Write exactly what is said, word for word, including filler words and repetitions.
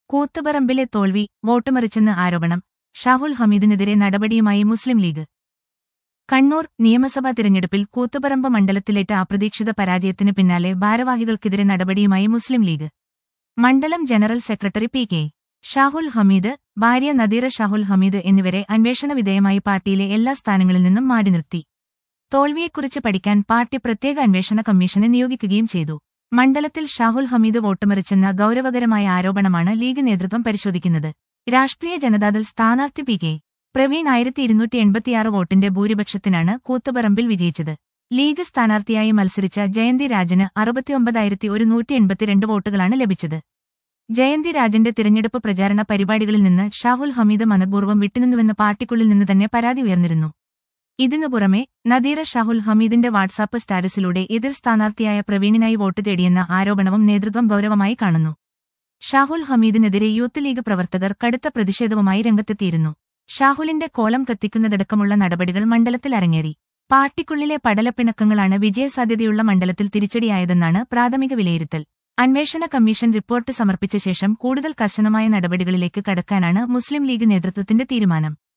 കൂത്തുപറമ്പിലെ തോൽവി വോട്ടുമറിച്ചെന്ന് ആരോപണം. ഷാഹുൽ ഹമീദിനെതിരെ നടപടിയുമായി മുസ്ലിം ലീഗ്. കണ്ണൂർ നിയമസഭാ തിരഞ്ഞെടുപ്പിൽ കൂത്തുപറമ്പ് മണ്ഡലത്തിലേറ്റ അപ്രതീക്ഷിത പരാജയത്തിന് പിന്നാലെ ഭാരവാഹികൾക്കെതിരെ നടപടിയുമായി മുസ്ലിം ലീഗ്. മണ്ഡലം general secretary P K Shahul Hameed, ഭാര്യ നദീറ ഷാഹുൽ ഹമീദ് എന്നിവരെ അന്വേഷണ വിധേയമായി പാർട്ടിയിലെ എല്ലാ സ്ഥാനങ്ങളിൽ നിന്നും മാറ്റി നിർത്തി. തോൽവിയെക്കുറിച്ച് പഠിക്കാൻ പാർട്ടി പ്രത്യേക അന്വേഷണ കമ്മീഷനെ നിയോഗിക്കുകയും ചെയ്തു. മണ്ഡലത്തിൽ ഷാഹുൽ ഹമീദ് വോട്ടുമറിച്ചെന്ന ഗൌരവകരമായ ആരോപണമാണ് ലീഗ് നേതൃത്വം പരിശോധിക്കുന്നത്. രാഷ്ട്രീയ ജനതാദൾ സ്ഥാനാർത്ഥി പി കെ പ്രവീൺ ആയിരത്തി ഇരുന്നൂറ്റി എൺപത്തിയാറ് വോട്ടിന്റെ ഭൂരിപക്ഷത്തിനാണ് കൂത്തുപറമ്പിൽ വിജയിച്ചത്. ലീഗ് സ്ഥാനാർത്ഥിയായി മത്സരിച്ച ജയന്തി രാജന് അറുപത്തിയൊമ്പതായിരത്തി ഒരുന്നൂറ്റി എൺപത്തിരണ്ട് വോട്ടുകളാണ് ലഭിച്ചത്. ജയന്തി രാജന്റെ തിരഞ്ഞെടുപ്പ് പ്രചാരണ പരിപാടികളിൽ നിന്ന് ഷാഹുൽ ഹമീദ് മനഃപൂർവ്വം വിട്ടുനിന്നുവെന്ന് പാർട്ടിക്കുള്ളിൽ നിന്ന് തന്നെ പരാതി ഉയർന്നിരുന്നു. ഇതിനു പുറമെ നദീറ ഷാഹുൽ ഹമീദിന്റെ വാട്സാപ്പ് സ്റ്റാറ്റസിലൂടെ എതിർ സ്ഥാനാർത്ഥിയായ പ്രവീണിനായി വോട്ട് തേടിയെന്ന ആരോപണവും നേതൃത്വം ഗൌരവമായി കാണുന്നു. ഷാഹുൽ ഹമീദിനെതിരെ യൂത്ത് ലീഗ് പ്രവർത്തകർ കടുത്ത പ്രതിഷേധവുമായി രംഗത്തെത്തിയിരുന്നു. ഷാഹുലിന്റെ കോലം കത്തിക്കുന്നതടക്കമുള്ള നടപടികൾ മണ്ഡലത്തിൽ അരങ്ങേറി. പാർട്ടിക്കുള്ളിലെ പടലപ്പിണക്കങ്ങളാണ് വിജയസാധ്യതയുള്ള മണ്ഡലത്തിൽ തിരിച്ചടിയായതെന്നാണ് പ്രാഥമിക വിലയിരുത്തൽ. അന്വേഷണ കമ്മീഷൻ റിപ്പോർട്ട് സമർപ്പിച്ച ശേഷം കൂടുതൽ കർശനമായ നടപടികളിലേക്ക് കടക്കാനാണ് മുസ്ലിം ലീഗ് നേതൃത്വത്തിന്റെ തീരുമാനം.